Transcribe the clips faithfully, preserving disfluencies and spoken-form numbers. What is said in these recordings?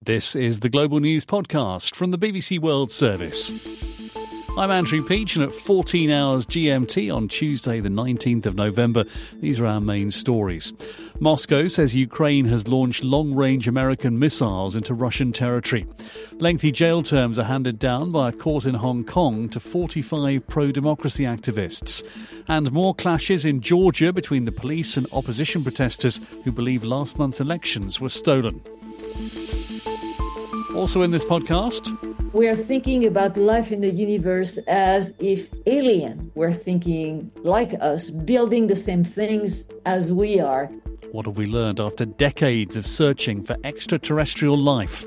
This is the Global News Podcast from the B B C World Service. I'm Andrew Peach, and at fourteen hours G M T on Tuesday the nineteenth of November, these are our main stories. Moscow says Ukraine has launched long-range American missiles into Russian territory. Lengthy jail terms are handed down by a court in Hong Kong to forty-five pro-democracy activists. And more clashes in Georgia between the police and opposition protesters who believe last month's elections were stolen. Also in this podcast, we are thinking about life in the universe as if aliens were thinking like us, building the same things as we are. What have we learned after decades of searching for extraterrestrial life?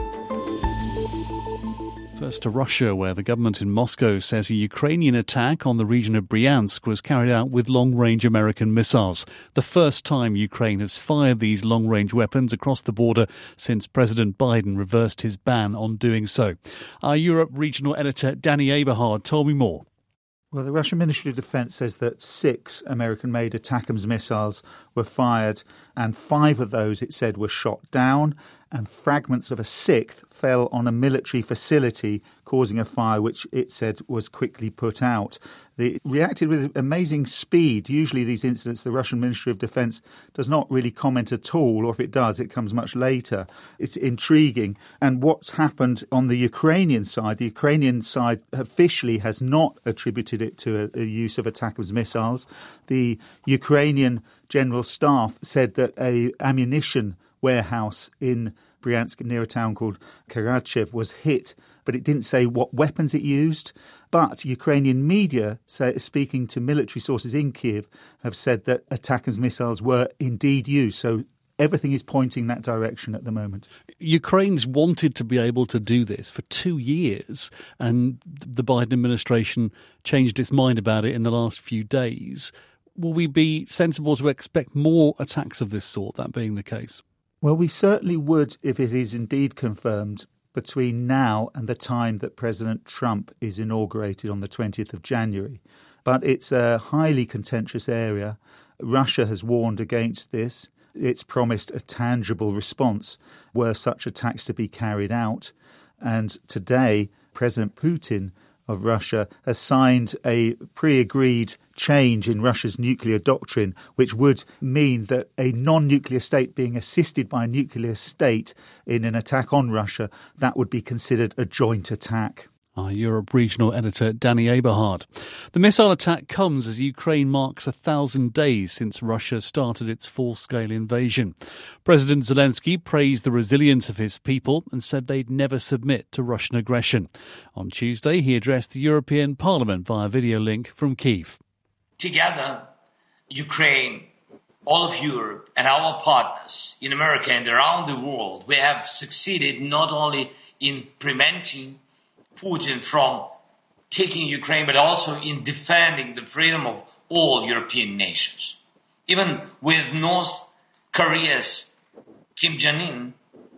First to Russia, where the government in Moscow says a Ukrainian attack on the region of Bryansk was carried out with long-range American missiles. The first time Ukraine has fired these long-range weapons across the border since President Biden reversed his ban on doing so. Our Europe regional editor Danny Eberhard told me more. Well, the Russian Ministry of Defense says that six American-made ATACMS missiles were fired, and five of those, it said, were shot down, and fragments of a sixth fell on a military facility, causing a fire which it said was quickly put out. They reacted with amazing speed. Usually these incidents, the Russian Ministry of Defense does not really comment at all, or if it does, it comes much later. It's intriguing. And what's happened on the Ukrainian side, the Ukrainian side officially has not attributed it to a, a use of ATACMS missiles. The Ukrainian General Staff said that a ammunition warehouse in Bryansk near a town called Karachev was hit, but it didn't say what weapons it used. But Ukrainian media, say, speaking to military sources in Kyiv, have said that ATACMS missiles were indeed used. So everything is pointing that direction at the moment. Ukraine's wanted to be able to do this for two years, and the Biden administration changed its mind about it in the last few days. Will we be sensible to expect more attacks of this sort, that being the case? Well, we certainly would if it is indeed confirmed between now and the time that President Trump is inaugurated on the twentieth of January. But it's a highly contentious area. Russia has warned against this. It's promised a tangible response were such attacks to be carried out. And today, President Putin of Russia has signed a pre-agreed change in Russia's nuclear doctrine, which would mean that a non-nuclear state being assisted by a nuclear state in an attack on Russia, that would be considered a joint attack. Our Europe regional editor Danny Eberhard. The missile attack comes as Ukraine marks a thousand days since Russia started its full-scale invasion. President Zelensky praised the resilience of his people and said they'd never submit to Russian aggression. On Tuesday, he addressed the European Parliament via video link from Kyiv. Together, Ukraine, all of Europe and our partners in America and around the world, we have succeeded not only in preventing Putin from taking Ukraine, but also in defending the freedom of all European nations. Even with North Korea's Kim Jong-un,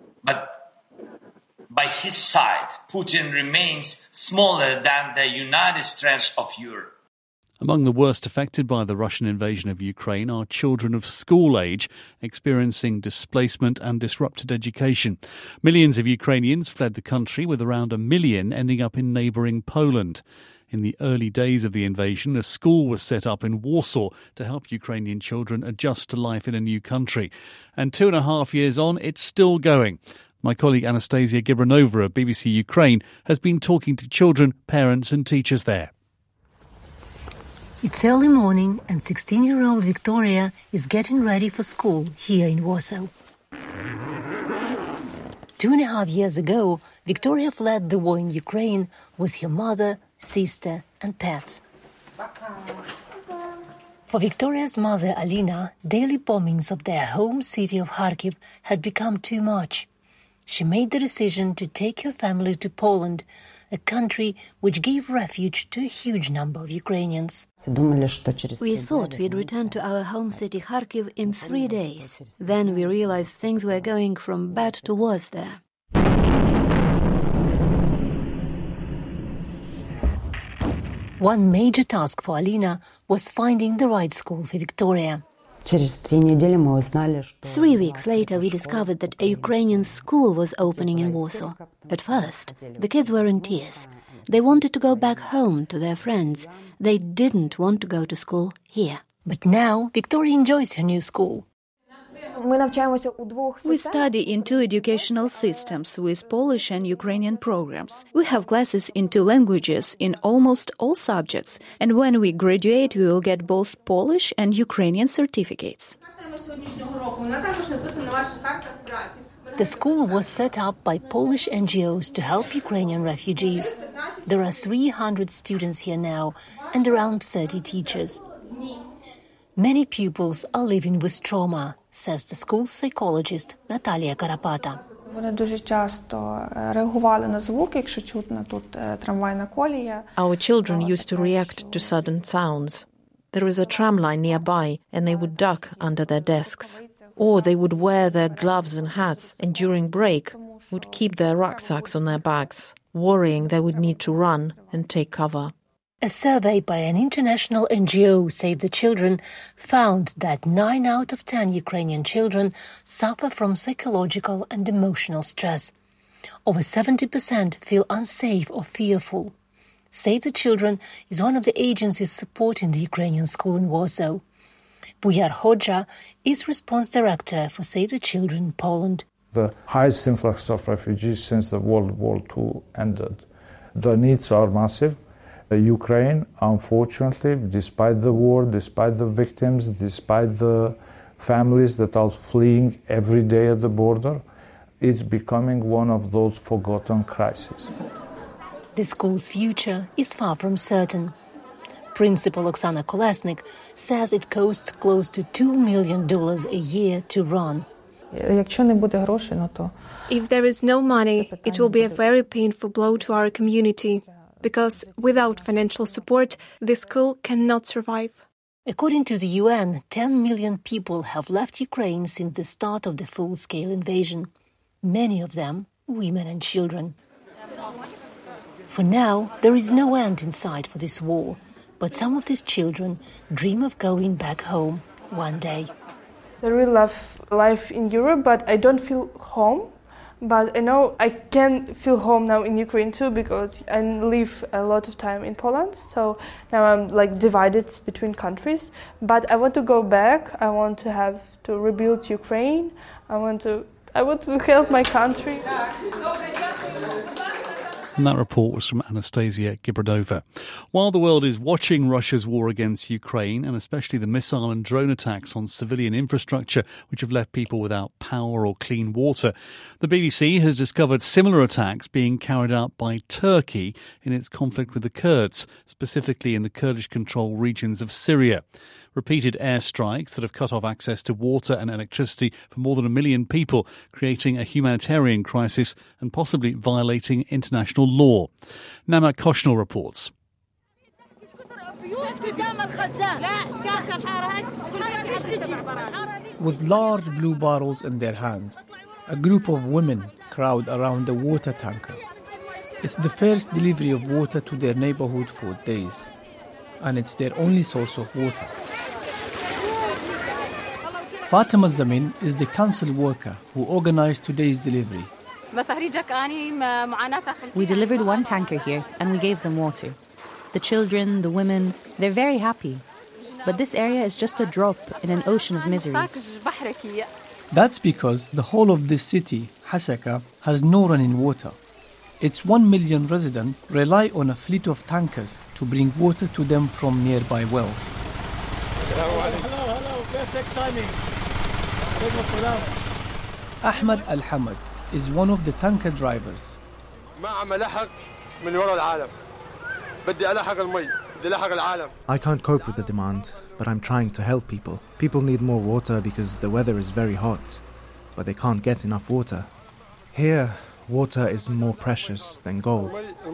but by his side, Putin remains smaller than the united strength of Europe. Among the worst affected by the Russian invasion of Ukraine are children of school age experiencing displacement and disrupted education. Millions of Ukrainians fled the country, with around a million ending up in neighbouring Poland. In the early days of the invasion, a school was set up in Warsaw to help Ukrainian children adjust to life in a new country. And two and a half years on, it's still going. My colleague Anastasia Gibranova of B B C Ukraine has been talking to children, parents and teachers there. It's early morning and sixteen-year-old Victoria is getting ready for school here in Warsaw. Two and a half years ago, Victoria fled the war in Ukraine with her mother, sister and pets. For Victoria's mother, Alina, daily bombings of their home city of Kharkiv had become too much. She made the decision to take her family to Poland, a country which gave refuge to a huge number of Ukrainians. We thought we'd return to our home city Kharkiv in three days. Then we realized things were going from bad to worse there. One major task for Alina was finding the right school for Victoria. Three weeks later, we discovered that a Ukrainian school was opening in Warsaw. At first, the kids were in tears. They wanted to go back home to their friends. They didn't want to go to school here. But now, Victoria enjoys her new school. We study in two educational systems with Polish and Ukrainian programs. We have classes in two languages in almost all subjects, and when we graduate, we will get both Polish and Ukrainian certificates. The school was set up by Polish N G Os to help Ukrainian refugees. There are three hundred students here now and around thirty teachers. Many pupils are living with trauma, says the school's psychologist Natalia Karapata. Our children used to react to sudden sounds. There is a tram line nearby, and they would duck under their desks. Or they would wear their gloves and hats, and during break would keep their rucksacks on their backs, worrying they would need to run and take cover. A survey by an international N G O, Save the Children, found that nine out of ten Ukrainian children suffer from psychological and emotional stress. Over seventy percent feel unsafe or fearful. Save the Children is one of the agencies supporting the Ukrainian school in Warsaw. Bujar Hodja is response director for Save the Children in Poland. The highest influx of refugees since the World War Two ended. The needs are massive. Ukraine, unfortunately, despite the war, despite the victims, despite the families that are fleeing every day at the border, it's becoming one of those forgotten crises. The school's future is far from certain. Principal Oksana Kolesnik says it costs close to two million dollars a year to run. If there is no money, it will be a very painful blow to our community, because without financial support, the school cannot survive. According to the U N, ten million people have left Ukraine since the start of the full-scale invasion. Many of them women and children. For now, there is no end in sight for this war, but some of these children dream of going back home one day. I really love life in Europe, but I don't feel home. But I know I can feel home now in Ukraine too, because I live a lot of time in Poland. So now I'm like divided between countries. But I want to go back. I want to have to rebuild Ukraine. I want to I want to help my country. And that report was from Anastasia Gibradova. While the world is watching Russia's war against Ukraine, and especially the missile and drone attacks on civilian infrastructure, which have left people without power or clean water, the B B C has discovered similar attacks being carried out by Turkey in its conflict with the Kurds, specifically in the Kurdish-controlled regions of Syria. Repeated airstrikes that have cut off access to water and electricity for more than a million people, creating a humanitarian crisis and possibly violating international law. Nama Koshnell reports. With large blue bottles in their hands, a group of women crowd around the water tanker. It's the first delivery of water to their neighborhood for days, and it's their only source of water. Fatima Zamin is the council worker who organized today's delivery. We delivered one tanker here and we gave them water. The children, the women, they're very happy. But this area is just a drop in an ocean of misery. That's because the whole of this city, Hasaka, has no running water. Its one million residents rely on a fleet of tankers to bring water to them from nearby wells. Hello, hello, hello, perfect timing. Ahmed Al-Hamad is one of the tanker drivers. I can't cope with the demand, but I'm trying to help people. People need more water because the weather is very hot, but they can't get enough water. Here, water is more precious than gold.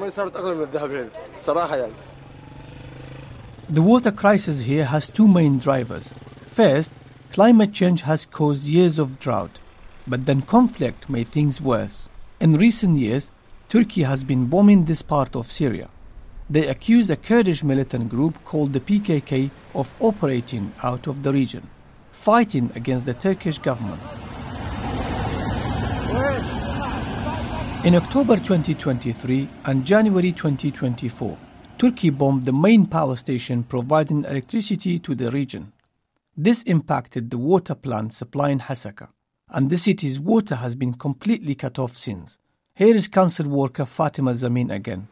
The water crisis here has two main drivers. First, climate change has caused years of drought, but then conflict made things worse. In recent years, Turkey has been bombing this part of Syria. They accuse a Kurdish militant group called the P K K of operating out of the region. fighting against the Turkish government. In October twenty twenty-three and January twenty twenty-four, Turkey bombed the main power station providing electricity to the region. This impacted the water plant supplying Hasaka, and the city's water has been completely cut off since. Here is council worker Fatima Zamin again.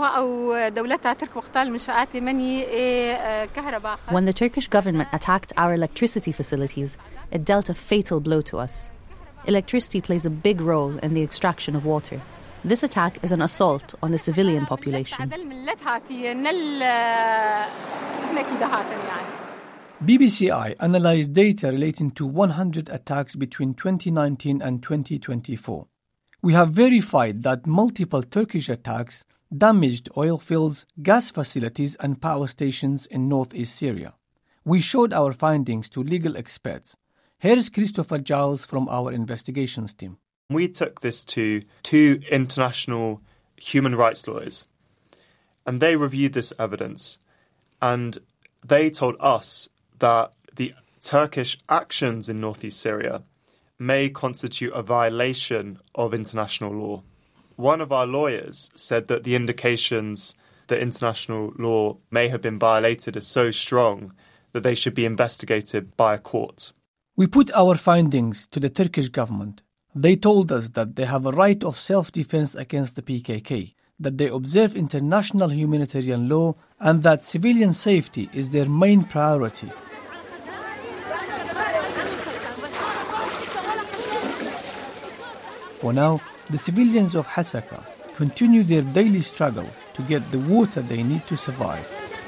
When the Turkish government attacked our electricity facilities, it dealt a fatal blow to us. Electricity plays a big role in the extraction of water. This attack is an assault on the civilian population. B B C I analysed data relating to one hundred attacks between twenty nineteen and twenty twenty-four. We have verified that multiple Turkish attacks damaged oil fields, gas facilities and power stations in northeast Syria. We showed our findings to legal experts. Here is Christopher Giles from our investigations team. We took this to two international human rights lawyers, and they reviewed this evidence, and they told us that the Turkish actions in northeast Syria may constitute a violation of international law. One of our lawyers said that the indications that international law may have been violated are so strong that they should be investigated by a court. We put our findings to the Turkish government. They told us that they have a right of self-defense against the P K K, that they observe international humanitarian law, and that civilian safety is their main priority. For now, the civilians of Hasaka continue their daily struggle to get the water they need to survive.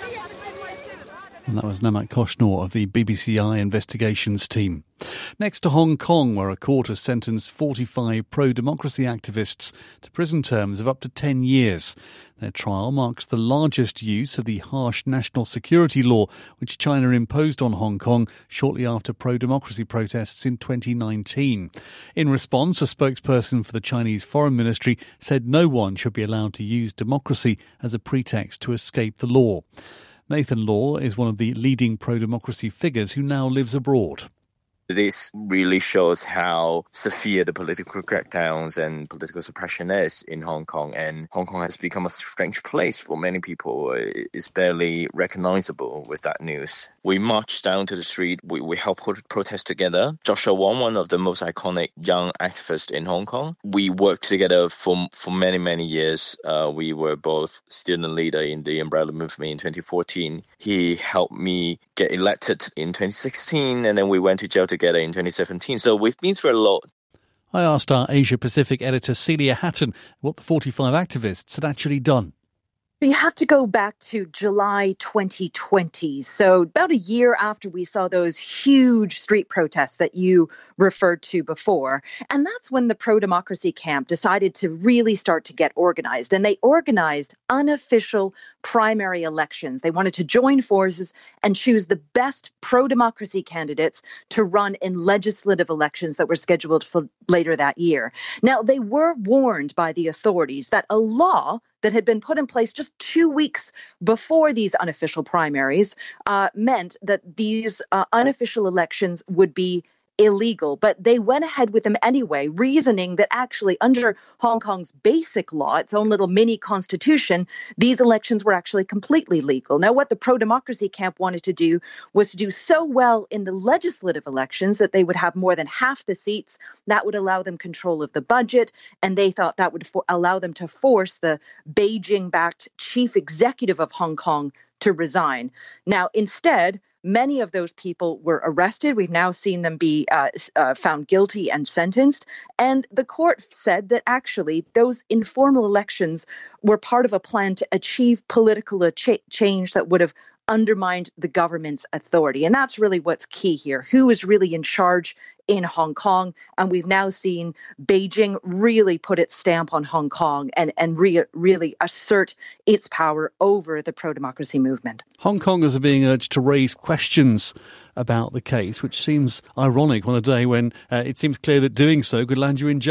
And that was Namak Koshnor of the B B C I investigations team. Next to Hong Kong, where a court has sentenced forty-five pro-democracy activists to prison terms of up to ten years. Their trial marks the largest use of the harsh national security law which China imposed on Hong Kong shortly after pro-democracy protests in twenty nineteen. In response, a spokesperson for the Chinese Foreign Ministry said no one should be allowed to use democracy as a pretext to escape the law. Nathan Law is one of the leading pro-democracy figures who now lives abroad. This really shows how severe the political crackdowns and political suppression is in Hong Kong. And Hong Kong has become a strange place for many people. It's barely recognizable with that news. We marched down to the street. We, we helped protest together. Joshua Wong, one of the most iconic young activists in Hong Kong. We worked together for, for many, many years. Uh, we were both student leader in the Umbrella Movement in twenty fourteen. He helped me get elected in twenty sixteen, and then we went to jail together in twenty seventeen. So we've been through a lot. I asked our Asia-Pacific editor Celia Hatton what the forty-five activists had actually done. You have to go back to July twenty twenty, so about a year after we saw those huge street protests that you referred to before. And that's when the pro-democracy camp decided to really start to get organized. And they organized unofficial primary elections. They wanted to join forces and choose the best pro-democracy candidates to run in legislative elections that were scheduled for later that year. Now, they were warned by the authorities that a law that had been put in place just two weeks before these unofficial primaries uh, meant that these uh, unofficial elections would be illegal, but they went ahead with them anyway, reasoning that actually under Hong Kong's basic law, its own little mini constitution, these elections were actually completely legal. Now, what the pro-democracy camp wanted to do was to do so well in the legislative elections that they would have more than half the seats. That would allow them control of the budget, and they thought that would for- allow them to force the Beijing-backed chief executive of Hong Kong to resign. Now, instead, many of those people were arrested. We've now seen them be uh, uh, found guilty and sentenced. And the court said that actually those informal elections were part of a plan to achieve political ch- change that would have undermined the government's authority. And that's really what's key here. Who is really in charge in Hong Kong? And we've now seen Beijing really put its stamp on Hong Kong and, and re- really assert its power over the pro-democracy movement. Hong Kongers are being urged to raise questions about the case, which seems ironic on a day when uh, it seems clear that doing so could land you in jail.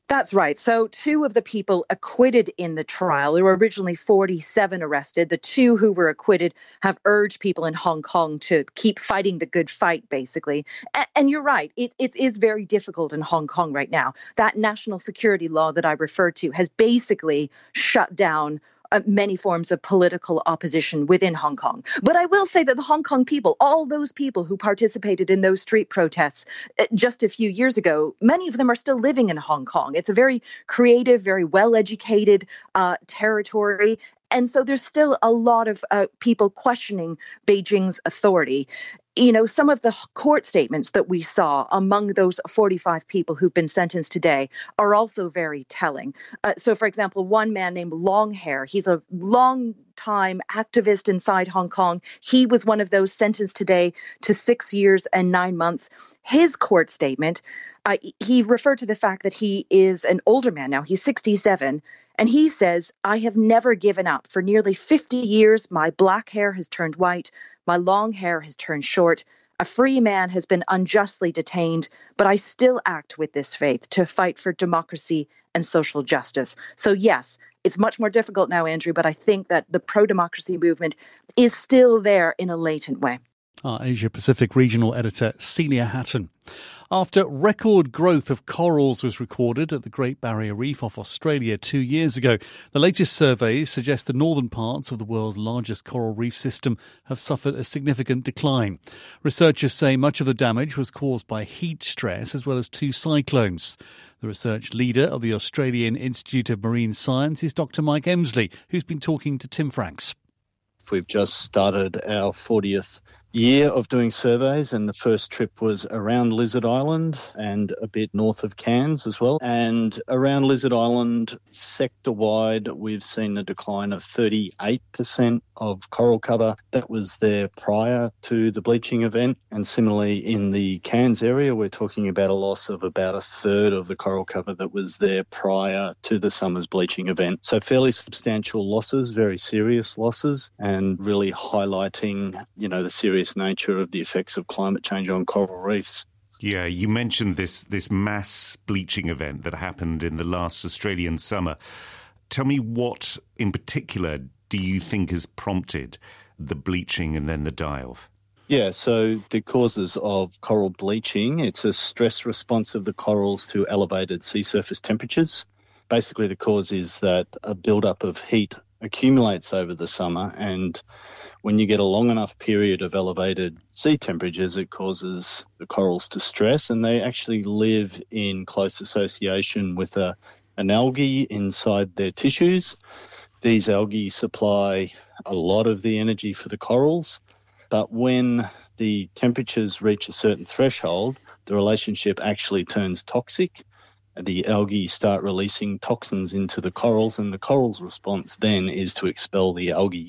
That's right. So two of the people acquitted in the trial, there were originally forty-seven arrested. The two who were acquitted have urged people in Hong Kong to keep fighting the good fight, basically. And, and you're right. It, it is very difficult in Hong Kong right now. That national security law that I referred to has basically shut down Uh, many forms of political opposition within Hong Kong. But I will say that the Hong Kong people, all those people who participated in those street protests uh, just a few years ago, many of them are still living in Hong Kong. It's a very creative, very well-educated uh, territory. And so there's still a lot of uh, people questioning Beijing's authority. You know, some of the court statements that we saw among those forty-five people who've been sentenced today are also very telling. Uh, so, for example, one man named Longhair, he's a long-time activist inside Hong Kong. He was one of those sentenced today to six years and nine months. His court statement, uh, he referred to the fact that he is an older man now. He's sixty-seven. And he says, I have never given up. For nearly fifty years, my black hair has turned white. My long hair has turned short. A free man has been unjustly detained, but I still act with this faith to fight for democracy and social justice. So yes, it's much more difficult now, Andrew, but I think that the pro-democracy movement is still there in a latent way. Our Asia-Pacific regional editor, Celia Hatton. After record growth of corals was recorded at the Great Barrier Reef off Australia two years ago, the latest surveys suggest the northern parts of the world's largest coral reef system have suffered a significant decline. Researchers say much of the damage was caused by heat stress as well as two cyclones. The research leader of the Australian Institute of Marine Science is Doctor Mike Emsley, who's been talking to Tim Franks. We've just started our fortieth year of doing surveys, and the first trip was around Lizard Island and a bit north of Cairns as well. And around Lizard Island, sector-wide, we've seen a decline of thirty-eight percent of coral cover that was there prior to the bleaching event. And similarly, in the Cairns area, we're talking about a loss of about a third of the coral cover that was there prior to the summer's bleaching event. So fairly substantial losses, very serious losses, and really highlighting, you know, the serious nature of the effects of climate change on coral reefs. Yeah, you mentioned this this mass bleaching event that happened in the last Australian summer. Tell me, what in particular do you think has prompted the bleaching and then the die-off? Yeah, so the causes of coral bleaching, it's a stress response of the corals to elevated sea surface temperatures. Basically, the cause is that a buildup of heat accumulates over the summer, and when you get a long enough period of elevated sea temperatures, it causes the corals to stress, and they actually live in close association with a, an algae inside their tissues. These algae supply a lot of the energy for the corals, but when the temperatures reach a certain threshold, the relationship actually turns toxic. The algae start releasing toxins into the corals, and the corals' response then is to expel the algae.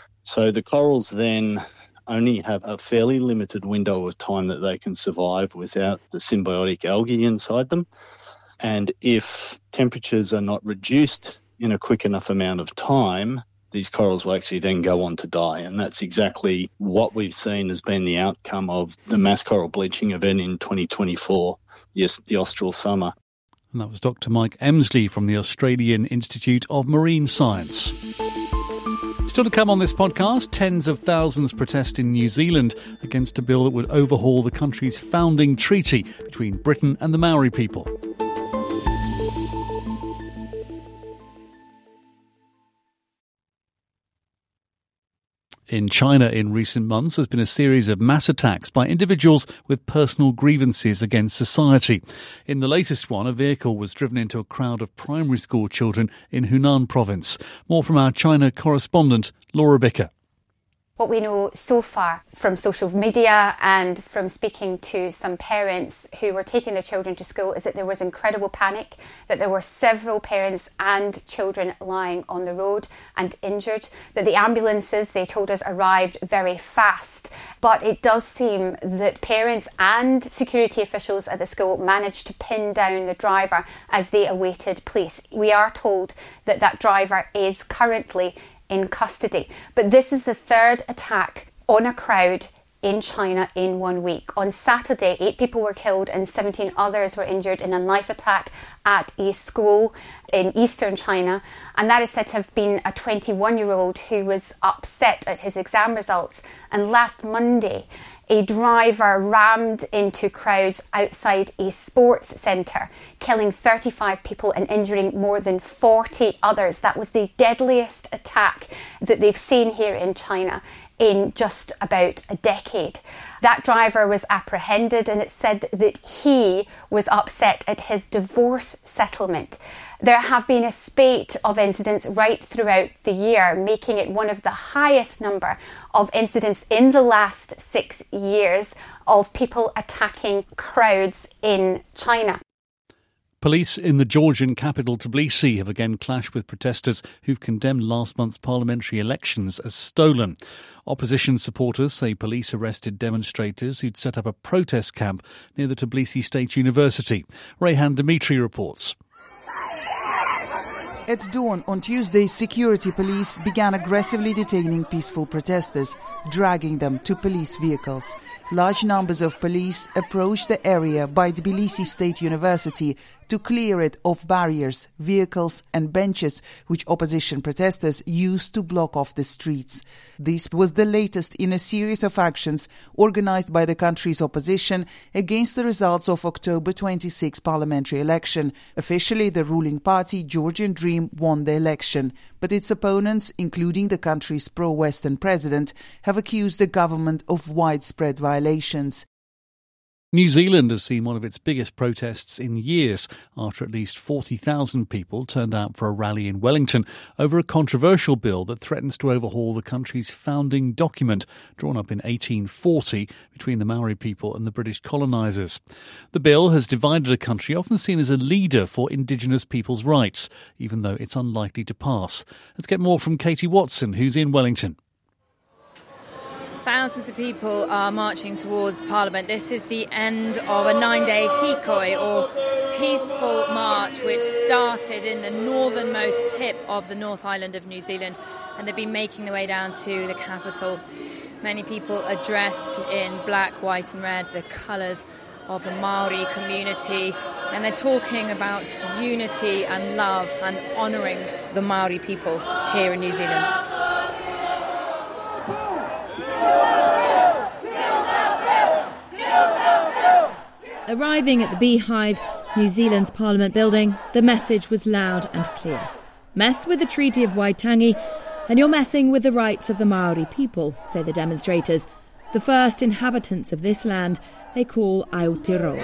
So the corals then only have a fairly limited window of time that they can survive without the symbiotic algae inside them. And if temperatures are not reduced in a quick enough amount of time, these corals will actually then go on to die. And that's exactly what we've seen has been the outcome of the mass coral bleaching event in twenty twenty-four, yes, the Austral summer. And that was Doctor Mike Emsley from the Australian Institute of Marine Science. Still to come on this podcast, tens of thousands protest in New Zealand against a bill that would overhaul the country's founding treaty between Britain and the Maori people. In China in recent months, there's been a series of mass attacks by individuals with personal grievances against society. In the latest one, a vehicle was driven into a crowd of primary school children in Hunan province. More from our China correspondent, Laura Bicker. What we know so far from social media and from speaking to some parents who were taking their children to school is that there was incredible panic, that there were several parents and children lying on the road and injured, that the ambulances, they told us, arrived very fast. But it does seem that parents and security officials at the school managed to pin down the driver as they awaited police. We are told that that driver is currently in custody. But this is the third attack on a crowd in China in one week. On Saturday, eight people were killed and seventeen others were injured in a knife attack at a school in eastern China. And that is said to have been a twenty-one-year-old who was upset at his exam results. And last Monday, a driver rammed into crowds outside a sports centre, killing thirty-five people and injuring more than forty others. That was the deadliest attack that they've seen here in China in just about a decade. That driver was apprehended, and it said that he was upset at his divorce settlement. There have been a spate of incidents right throughout the year, making it one of the highest number of incidents in the last six years of people attacking crowds in China. Police in the Georgian capital Tbilisi have again clashed with protesters who've condemned last month's parliamentary elections as stolen. Opposition supporters say police arrested demonstrators who'd set up a protest camp near the Tbilisi State University. Rayhan Dimitri reports. At dawn on Tuesday, security police began aggressively detaining peaceful protesters, dragging them to police vehicles. Large numbers of police approached the area by Tbilisi State University to clear it of barriers, vehicles and benches which opposition protesters used to block off the streets. This was the latest in a series of actions organized by the country's opposition against the results of October twenty-sixth parliamentary election. Officially, the ruling party, Georgian Dream, won the election, but its opponents, including the country's pro-Western president, have accused the government of widespread violations. New Zealand has seen one of its biggest protests in years after at least forty thousand people turned out for a rally in Wellington over a controversial bill that threatens to overhaul the country's founding document drawn up in eighteen forty between the Maori people and the British colonisers. The bill has divided a country often seen as a leader for Indigenous people's rights, even though it's unlikely to pass. Let's get more from Katie Watson, who's in Wellington. Thousands of people are marching towards Parliament. This is the end of a nine-day hikoi, or peaceful march, which started in the northernmost tip of the North Island of New Zealand, and they've been making their way down to the capital. Many people are dressed in black, white and red, the colours of the Maori community, and they're talking about unity and love and honouring the Maori people here in New Zealand. Arriving at the Beehive, New Zealand's Parliament building, the message was loud and clear. Mess with the Treaty of Waitangi and you're messing with the rights of the Maori people, say the demonstrators, the first inhabitants of this land they call Aotearoa.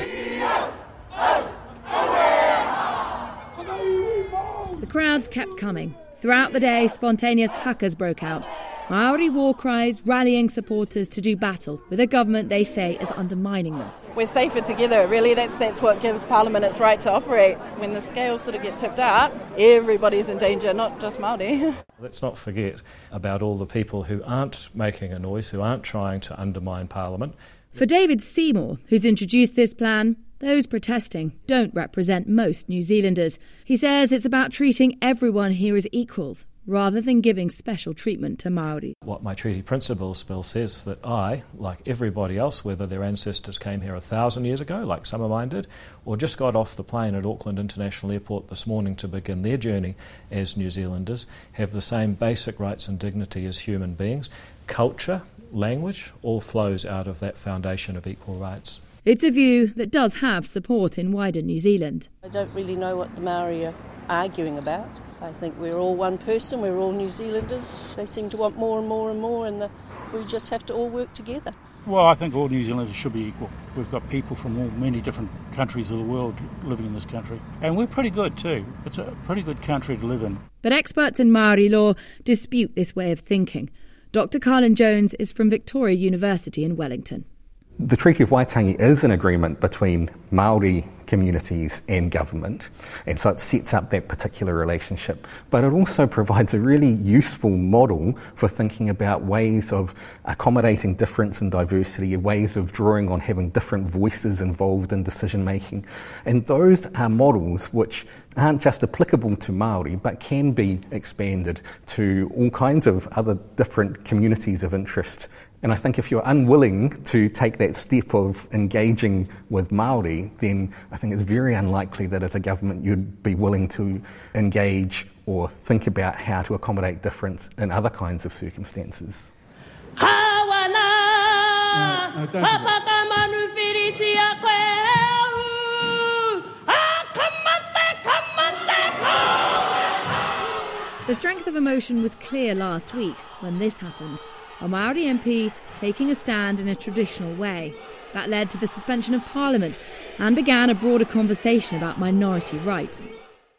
The crowds kept coming. Throughout the day, spontaneous hakas broke out. Maori war cries rallying supporters to do battle with a government they say is undermining them. We're safer together, really. That's that's what gives Parliament its right to operate. When the scales sort of get tipped out, everybody's in danger, not just Māori. Let's not forget about all the people who aren't making a noise, who aren't trying to undermine Parliament. For David Seymour, who's introduced this plan, those protesting don't represent most New Zealanders. He says it's about treating everyone here as equals, rather than giving special treatment to Māori. What my treaty principles bill says that I, like everybody else, whether their ancestors came here a thousand years ago, like some of mine did, or just got off the plane at Auckland International Airport this morning to begin their journey as New Zealanders, have the same basic rights and dignity as human beings. Culture, language, all flows out of that foundation of equal rights. It's a view that does have support in wider New Zealand. I don't really know what the Maori are arguing about. I think we're all one person, we're all New Zealanders. They seem to want more and more and more, and the, we just have to all work together. Well, I think all New Zealanders should be equal. We've got people from all many different countries of the world living in this country. And we're pretty good too. It's a pretty good country to live in. But experts in Maori law dispute this way of thinking. Doctor Carlin Jones is from Victoria University in Wellington. The Treaty of Waitangi is an agreement between Māori communities and government, and so it sets up that particular relationship. But it also provides a really useful model for thinking about ways of accommodating difference and diversity, ways of drawing on having different voices involved in decision making. And those are models which aren't just applicable to Māori, but can be expanded to all kinds of other different communities of interest And I think if you're unwilling to take that step of engaging with Māori, then I think it's very unlikely that as a government you'd be willing to engage or think about how to accommodate difference in other kinds of circumstances. The strength of emotion was clear last week when this happened. A Māori M P taking a stand in a traditional way. That led to the suspension of Parliament and began a broader conversation about minority rights.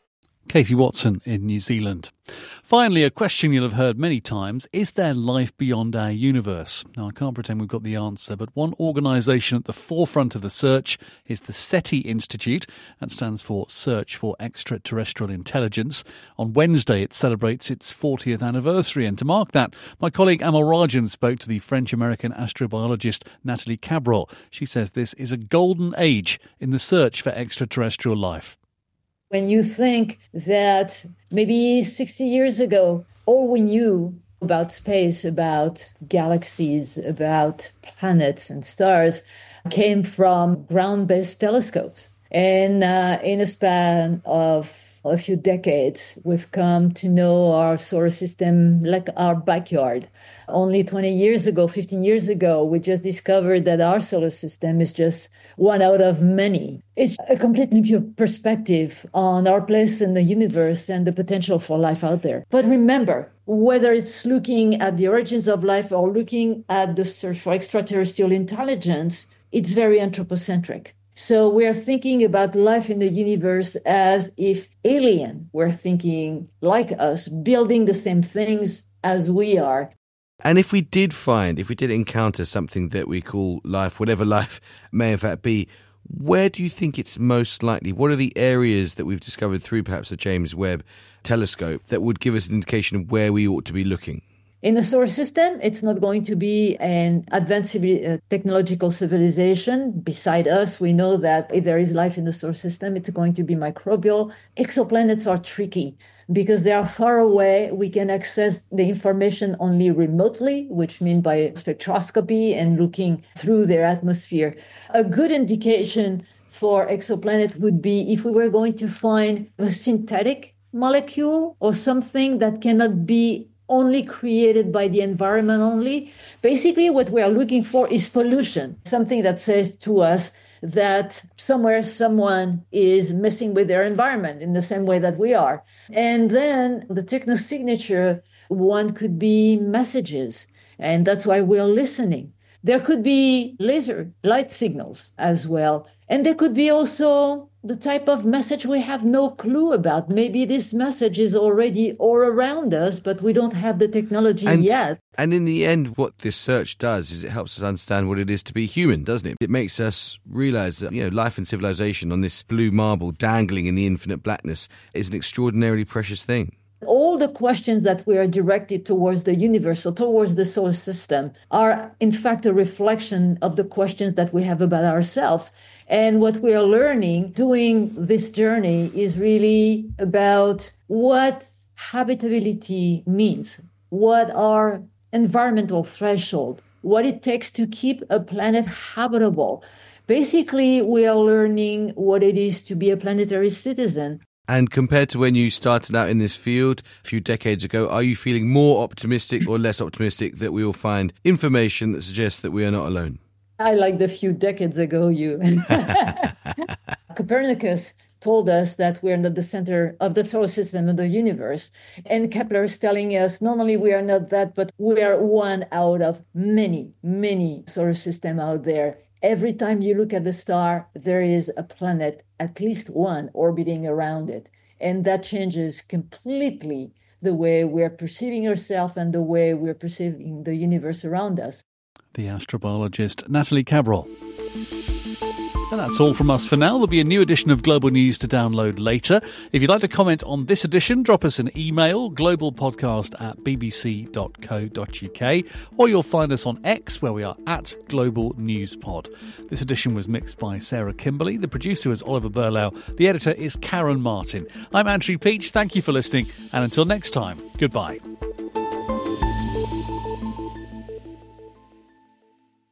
Katie Watson in New Zealand. Finally, a question you'll have heard many times: is there life beyond our universe? Now, I can't pretend we've got the answer, but one organisation at the forefront of the search is the SETI Institute. That stands for Search for Extraterrestrial Intelligence. On Wednesday, it celebrates its fortieth anniversary, and to mark that, my colleague Amal Rajan spoke to the French-American astrobiologist Nathalie Cabrol. She says this is a golden age in the search for extraterrestrial life. When you think that maybe sixty years ago, all we knew about space, about galaxies, about planets and stars came from ground-based telescopes. And uh, in a span of a few decades, we've come to know our solar system like our backyard. Only twenty years ago, fifteen years ago, we just discovered that our solar system is just one out of many. It's a completely new perspective on our place in the universe and the potential for life out there. But remember, whether it's looking at the origins of life or looking at the search for extraterrestrial intelligence, it's very anthropocentric. So we're thinking about life in the universe as if alien were thinking like us, building the same things as we are. And if we did find, if we did encounter something that we call life, whatever life may in fact be, where do you think it's most likely? What are the areas that we've discovered through perhaps the James Webb telescope that would give us an indication of where we ought to be looking? In the solar system, it's not going to be an advanced uh, technological civilization. Beside us, we know that if there is life in the solar system, it's going to be microbial. Exoplanets are tricky because they are far away. We can access the information only remotely, which means by spectroscopy and looking through their atmosphere. A good indication for exoplanet would be if we were going to find a synthetic molecule or something that cannot be only created by the environment only. Basically, what we are looking for is pollution, something that says to us that somewhere someone is messing with their environment in the same way that we are. And then the technosignature one could be messages, and that's why we're listening. There could be laser light signals as well. And there could be also the type of message we have no clue about. Maybe this message is already all around us, but we don't have the technology and, yet. And in the end, what this search does is it helps us understand what it is to be human, doesn't it? It makes us realize that, you know, life and civilization on this blue marble dangling in the infinite blackness is an extraordinarily precious thing. All the questions that we are directed towards the universe or towards the solar system are, in fact, a reflection of the questions that we have about ourselves. And what we are learning doing this journey is really about what habitability means, what are environmental thresholds, what it takes to keep a planet habitable. Basically, we are learning what it is to be a planetary citizen. And compared to when you started out in this field a few decades ago, are you feeling more optimistic or less optimistic that we will find information that suggests that we are not alone? I like the few decades ago you. Copernicus told us that we are not the center of the solar system of the universe. And Kepler is telling us not only we are not that, but we are one out of many, many solar systems out there. Every time you look at the star, there is a planet, at least one, orbiting around it. And that changes completely the way we're perceiving ourselves and the way we're perceiving the universe around us. The astrobiologist Nathalie Cabrol. And that's all from us for now. There'll be a new edition of Global News to download later. If you'd like to comment on this edition, drop us an email, globalpodcast at bbc.co.uk, or you'll find us on X, where we are at Global News Pod. This edition was mixed by Sarah Kimberley. The producer is Oliver Burlau. The editor is Karen Martin. I'm Andrew Peach. Thank you for listening. And until next time, goodbye.